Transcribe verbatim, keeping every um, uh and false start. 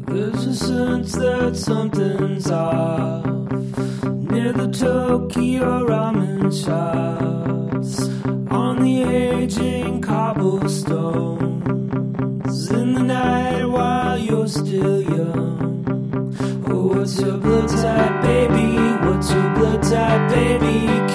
There's a sense that something's off near the Tokyo ramen shops, on the aging cobblestones, in the night while you're still young. Oh, what's your blood type, baby? What's your blood type, baby?